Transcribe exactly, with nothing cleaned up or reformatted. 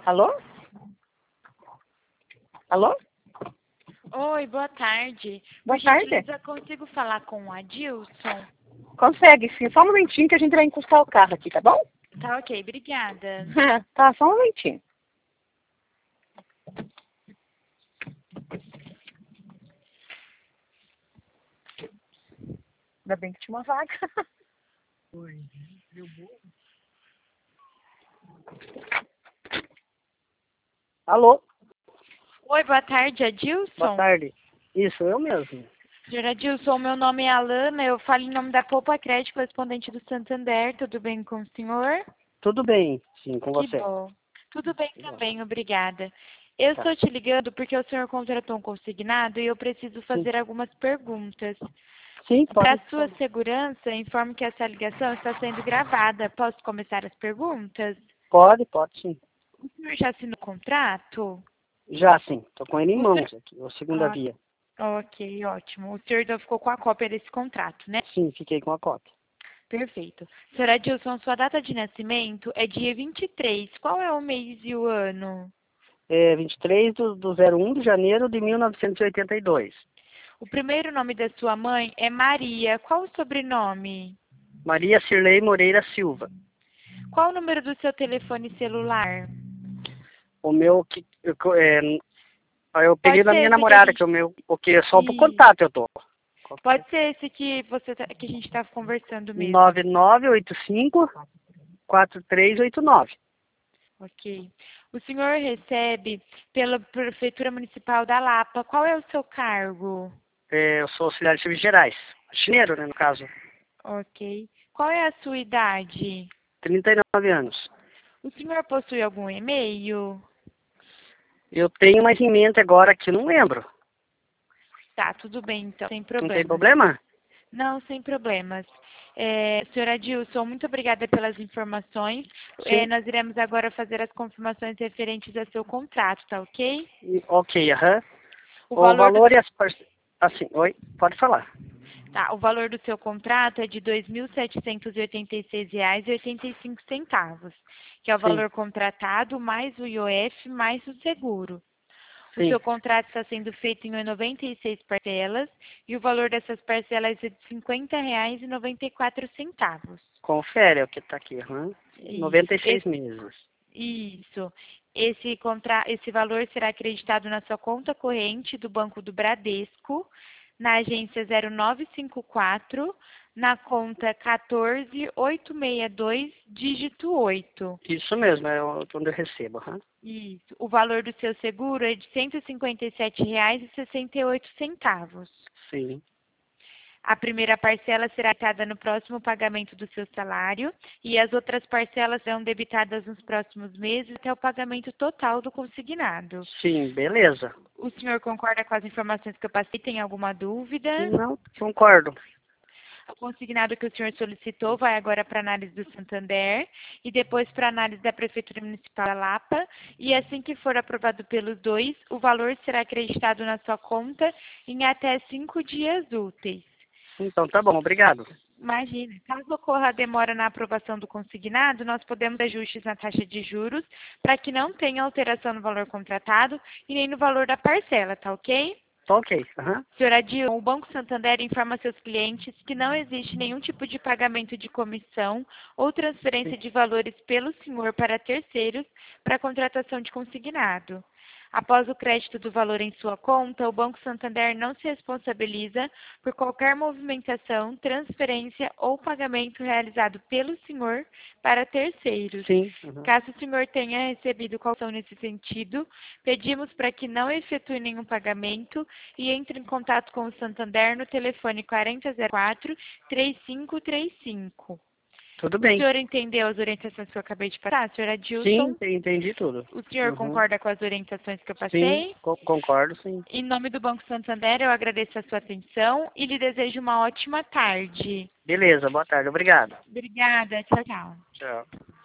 Alô? Alô? Oi, boa tarde. Boa Por tarde. gentileza, consigo falar com o Adilson? Consegue, sim. Só um momentinho que a gente vai encostar o carro aqui, tá bom? Tá ok, obrigada. Tá, só um momentinho. Ainda bem que tinha uma vaga. Oi, deu bom? Alô? Oi, boa tarde, Adilson. Boa tarde. Isso, eu mesmo. Senhor Adilson, meu nome é Alana, eu falo em nome da Poupa Crédito, correspondente do Santander. Tudo bem com o senhor? Tudo bem, sim, com Que você. bom. Tudo bem Que bom. também, obrigada. Eu Tá. estou te ligando porque o senhor contratou um consignado e eu preciso fazer Sim, algumas perguntas. sim, Para pode. sua segurança, informo que essa ligação está sendo gravada. Posso começar as perguntas? Pode, pode sim. O senhor já assinou o contrato? Já sim, tô com ele em O senhor... mãos aqui, a segunda Ah, via. ok, ótimo. O senhor então ficou com a cópia desse contrato, né? Sim, fiquei com a cópia. Perfeito. Senhora Adilson, sua data de nascimento é dia vinte e três. Qual é o mês e o ano? É vinte e três do, do zero um de janeiro de mil novecentos e oitenta e dois. O primeiro nome da sua mãe é Maria. Qual o sobrenome? Maria Cirlei Moreira Silva. Qual o número do seu telefone celular? O meu, que, eu, é, eu peguei Pode da ser minha esse que a namorada, que gente... o meu, o que é só pro E... contato eu tô. Pode ser esse que, você tá- que a gente está conversando mesmo. nove nove oito cinco quatro três oito nove. Ok. O senhor recebe pela Prefeitura Municipal da Lapa. Qual é o seu cargo? É, eu sou auxiliar de serviços gerais. Chineiro, né, no caso. Ok. Qual é a sua idade? trinta e nove anos. O senhor possui algum e-mail? Eu tenho mais em mente agora que não lembro. Tá, tudo bem então, sem Não tem problemas. problema? Não, sem problemas. É, senhora Adilson, muito obrigada pelas informações. É, Sim. nós iremos agora fazer as confirmações referentes ao seu contrato, tá ok? E- Ok, aham. O O valor do, valor e as parcelas. Assim, oi, pode falar. tá, o valor do seu contrato é de dois mil setecentos e oitenta e seis reais e oitenta e cinco centavos, que é o Sim, valor contratado mais o I O F mais o seguro. O sim. seu contrato está sendo feito em noventa e seis parcelas e o valor dessas parcelas é de cinquenta reais e noventa e quatro centavos. Confere o que tá aqui, aham. noventa Isso. e seis Esse, meses. isso. Esse, contra, esse valor será acreditado na sua conta corrente do Banco do Bradesco, na agência zero nove cinco quatro, na conta quatorze mil oitocentos e sessenta e dois, dígito oito. Isso mesmo, é onde eu recebo, aham. Isso. O valor do seu seguro é de cento e cinquenta e sete reais e sessenta e oito centavos. Sim. A primeira parcela será quitada no próximo pagamento do seu salário e as outras parcelas serão debitadas nos próximos meses até o pagamento total do consignado. Sim, beleza. O senhor concorda com as informações que eu passei? Tem alguma dúvida? Não, concordo. O consignado que o senhor solicitou vai agora para análise do Santander e depois para análise da Prefeitura Municipal da Lapa. E assim que for aprovado pelos dois, o valor será acreditado na sua conta em até cinco dias úteis. Então tá bom, obrigado. Imagina, caso ocorra a demora na aprovação do consignado, nós podemos ajustes na taxa de juros para que não tenha alteração no valor contratado e nem no valor da parcela, tá ok? Tá ok, aham. Senhora Dilma, o Banco Santander informa seus clientes que não existe nenhum tipo de pagamento de comissão ou Sim. transferência de valores pelo senhor para terceiros para a contratação de consignado. Após o crédito do valor em sua conta, o Banco Santander não se responsabiliza por qualquer movimentação, transferência ou pagamento realizado pelo senhor para terceiros. Sim, aham. Caso o senhor tenha recebido caução nesse sentido, pedimos para que não efetue nenhum pagamento e entre em contato com o Santander no telefone quarenta zero quatro, três cinco três cinco. Tudo O bem. senhor entendeu as orientações que eu acabei de passar, senhora Sim, Adilson? entendi tudo. O senhor Uhum. concorda com as orientações que eu Sim, passei? co- concordo, sim. Em nome do Banco Santander, eu agradeço a sua atenção e lhe desejo uma ótima tarde. Beleza, boa tarde, obrigado. Obrigada, tchau, tchau. Tchau.